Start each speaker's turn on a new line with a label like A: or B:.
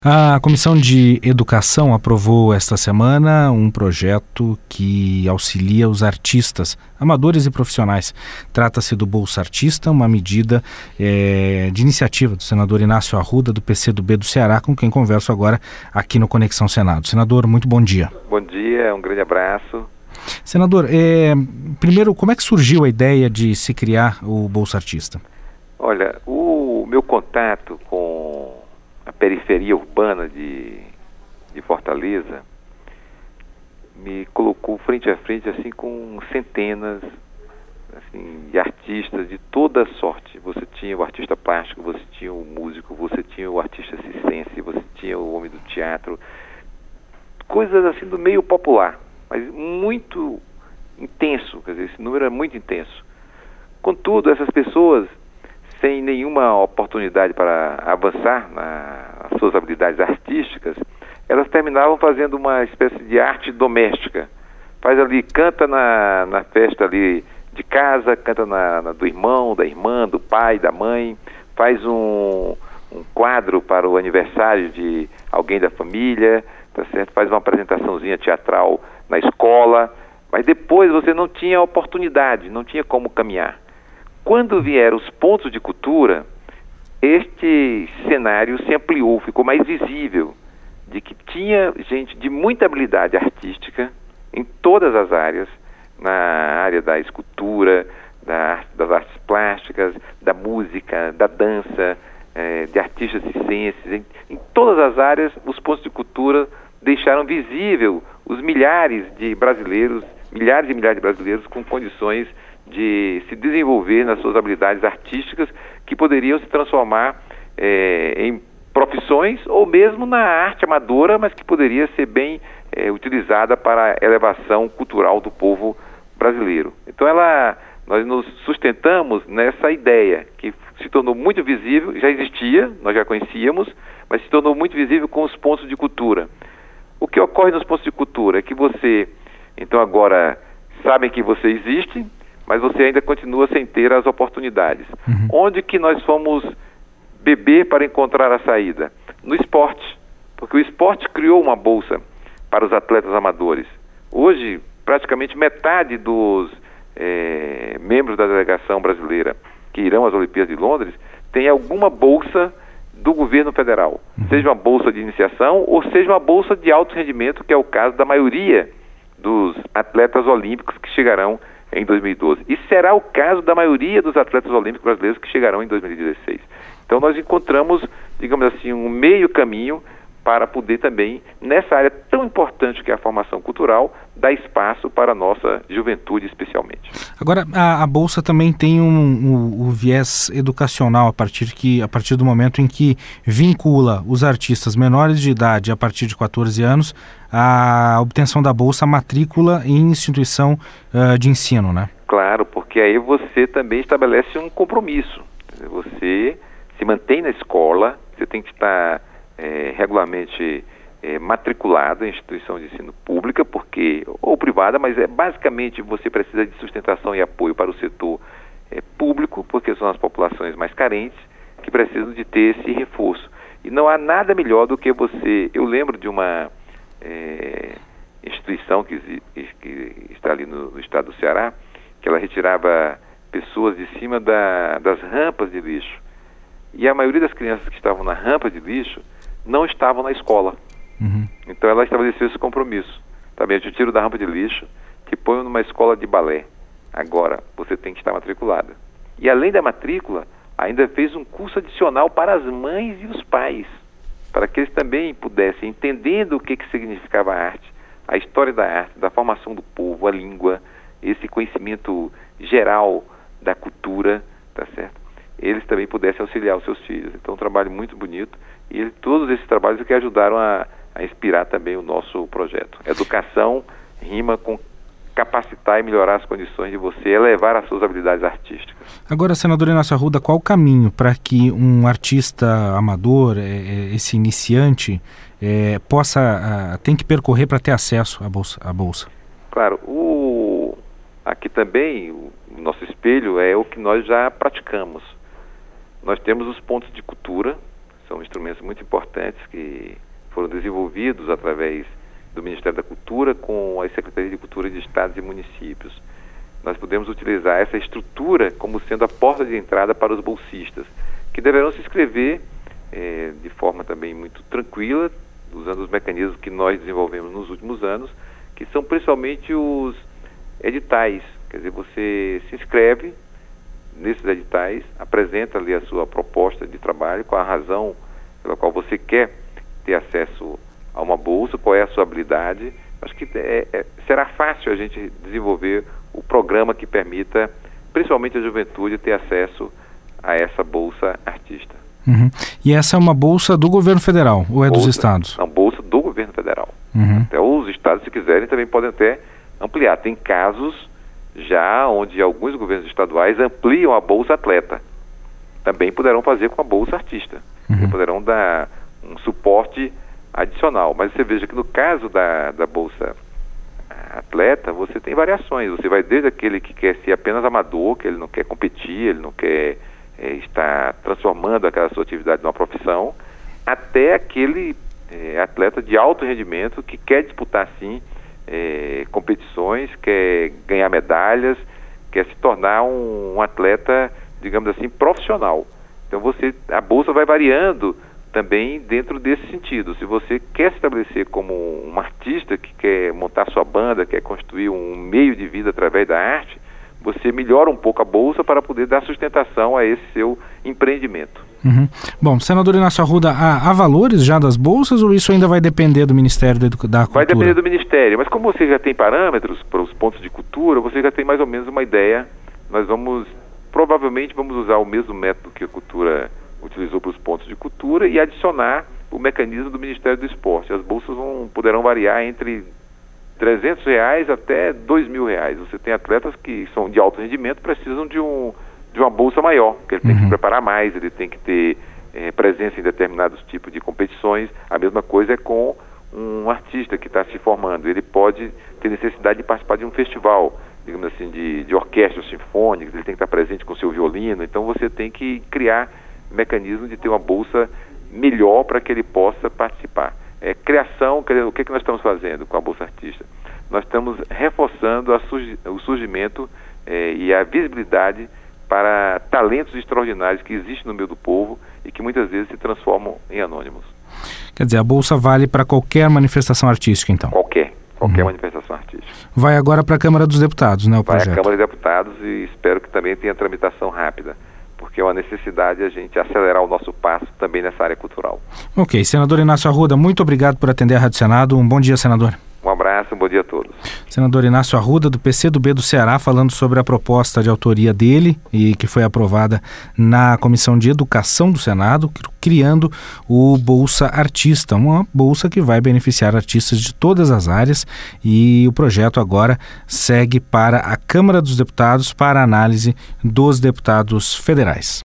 A: A Comissão de Educação aprovou esta semana um projeto que auxilia os artistas, amadores e profissionais. Trata-se do Bolsa Artista, uma medida de iniciativa do senador Inácio Arruda, do PCdoB do Ceará, com quem converso agora aqui no Conexão Senado. Senador, muito bom dia.
B: Bom dia, um grande abraço.
A: Senador, primeiro, como é que surgiu a ideia de se criar o Bolsa Artista?
B: Olha, o meu contato com a periferia urbana de Fortaleza me colocou frente a frente assim com centenas assim, de artistas de toda sorte. Você tinha o artista plástico, você tinha o músico, você tinha o artista circense, você tinha o homem do teatro, coisas assim do meio popular, mas muito intenso, quer dizer, esse número é muito intenso. Contudo, essas pessoas, sem nenhuma oportunidade para avançar nas suas habilidades artísticas, elas terminavam fazendo uma espécie de arte doméstica. Faz ali, canta na festa ali de casa, canta do irmão, da irmã, do pai, da mãe, faz um quadro para o aniversário de alguém da família, tá certo? Faz uma apresentaçãozinha teatral na escola, mas depois você não tinha oportunidade, não tinha como caminhar. Quando vieram os pontos de cultura, este cenário se ampliou, ficou mais visível, de que tinha gente de muita habilidade artística em todas as áreas, na área da escultura, das artes plásticas, da música, da dança, de artistas circenses, em todas as áreas, os pontos de cultura deixaram visível os milhares e milhares de brasileiros com condições de se desenvolver nas suas habilidades artísticas que poderiam se transformar em profissões ou mesmo na arte amadora, mas que poderia ser bem utilizada para a elevação cultural do povo brasileiro. Então nós nos sustentamos nessa ideia que se tornou muito visível, já existia, nós já conhecíamos, mas se tornou muito visível com os pontos de cultura. O que ocorre nos pontos de cultura é que você, então agora, sabem que você existe, mas você ainda continua sem ter as oportunidades. Onde que nós fomos beber para encontrar a saída? No esporte, porque o esporte criou uma bolsa para os atletas amadores. Hoje, praticamente metade dos membros da delegação brasileira que irão às Olimpíadas de Londres tem alguma bolsa do governo federal, seja uma bolsa de iniciação ou seja uma bolsa de alto rendimento, que é o caso da maioria dos atletas olímpicos que chegarão em 2012. E será o caso da maioria dos atletas olímpicos brasileiros que chegarão em 2016. Então nós encontramos, digamos assim, um meio caminho para poder também, nessa área tão importante que é a formação cultural, dar espaço para a nossa juventude especialmente.
A: Agora, a Bolsa também tem um viés educacional a partir do momento em que vincula os artistas menores de idade a partir de 14 anos à obtenção da Bolsa, matrícula em instituição de ensino, né?
B: Claro, porque aí você também estabelece um compromisso. Você se mantém na escola, você tem que estar regularmente matriculado em instituição de ensino pública, ou privada, mas basicamente você precisa de sustentação e apoio para o setor público, porque são as populações mais carentes que precisam de ter esse reforço. E não há nada melhor do que eu lembro de uma instituição que está ali no estado do Ceará, que ela retirava pessoas de cima das rampas de lixo. E a maioria das crianças que estavam na rampa de lixo não estavam na escola. Então ela estabeleceu esse compromisso. Também eu te tiro da rampa de lixo, te ponho numa escola de balé. Agora, você tem que estar matriculada. E além da matrícula, ainda fez um curso adicional para as mães e os pais, para que eles também pudessem, entendendo o que significava a arte, a história da arte, da formação do povo, a língua, esse conhecimento geral da cultura, tá certo? Eles também pudessem auxiliar os seus filhos. Então, um trabalho muito bonito. E todos esses trabalhos que ajudaram a inspirar também o nosso projeto. Educação rima com capacitar e melhorar as condições de você elevar as suas habilidades artísticas.
A: Agora, senador Inácio Arruda, qual o caminho para que um artista amador, esse iniciante, tem que percorrer para ter acesso à Bolsa?
B: Claro, aqui também o nosso espelho é o que nós já praticamos. Nós temos os pontos de cultura, são instrumentos muito importantes que foram desenvolvidos através do Ministério da Cultura com as Secretarias de Cultura de Estados e Municípios. Nós podemos utilizar essa estrutura como sendo a porta de entrada para os bolsistas, que deverão se inscrever de forma também muito tranquila, usando os mecanismos que nós desenvolvemos nos últimos anos, que são principalmente os editais. Quer dizer, você se inscreve nesses editais, apresenta ali a sua proposta de trabalho, qual a razão pela qual você quer ter acesso a uma bolsa, qual é a sua habilidade. Acho que será fácil a gente desenvolver o programa que permita, principalmente a juventude, ter acesso a essa bolsa artista.
A: Uhum. E essa é uma bolsa do governo federal ou é dos estados?
B: Não, bolsa do governo federal.
A: Uhum.
B: Até os estados, se quiserem, também podem até ampliar. Tem casos já onde alguns governos estaduais ampliam a bolsa atleta. Também poderão fazer com a bolsa artista.
A: Uhum.
B: Poderão dar um suporte adicional. Mas você veja que no caso da bolsa atleta, você tem variações. Você vai desde aquele que quer ser apenas amador, que ele não quer competir, ele não quer estar transformando aquela sua atividade numa profissão, até aquele atleta de alto rendimento que quer disputar sim competições, quer ganhar medalhas, quer se tornar um atleta, digamos assim, profissional. Então a bolsa vai variando também dentro desse sentido. Se você quer se estabelecer como um artista que quer montar sua banda, quer construir um meio de vida através da arte, você melhora um pouco a bolsa para poder dar sustentação a esse seu empreendimento.
A: Uhum. Bom, senador Inácio Arruda, há valores já das bolsas ou isso ainda vai depender do Ministério da Cultura?
B: Vai depender do Ministério, mas como você já tem parâmetros para os pontos de cultura, você já tem mais ou menos uma ideia. Nós provavelmente vamos usar o mesmo método que a cultura utilizou para os pontos de cultura e adicionar o mecanismo do Ministério do Esporte. As bolsas poderão variar entre R$300 até R$2.000. Você tem atletas que são de alto rendimento, precisam de uma bolsa maior, que ele tem que se preparar mais, ele tem que ter presença em determinados tipos de competições. A mesma coisa é com um artista que está se formando. Ele pode ter necessidade de participar de um festival, digamos assim, de orquestra sinfônica, ele tem que estar presente com o seu violino. Então você tem que criar mecanismo de ter uma bolsa melhor para que ele possa participar. Criação, o que nós estamos fazendo com a Bolsa Artista? Nós estamos reforçando o surgimento e a visibilidade para talentos extraordinários que existem no meio do povo e que muitas vezes se transformam em anônimos.
A: Quer dizer, a Bolsa vale para qualquer manifestação artística, então?
B: Qualquer manifestação artística.
A: Vai agora para a Câmara dos Deputados, né, o projeto?
B: Vai à Câmara dos Deputados e espero que também tenha tramitação rápida, porque é uma necessidade a gente acelerar o nosso passo também nessa área cultural.
A: Ok, senador Inácio Arruda, muito obrigado por atender a Rádio Senado. Um bom dia, senador.
B: Um abraço, um bom dia a todos.
A: Senador Inácio Arruda, do PCdoB do Ceará, falando sobre a proposta de autoria dele e que foi aprovada na Comissão de Educação do Senado, criando o Bolsa Artista, uma bolsa que vai beneficiar artistas de todas as áreas, e o projeto agora segue para a Câmara dos Deputados para análise dos deputados federais.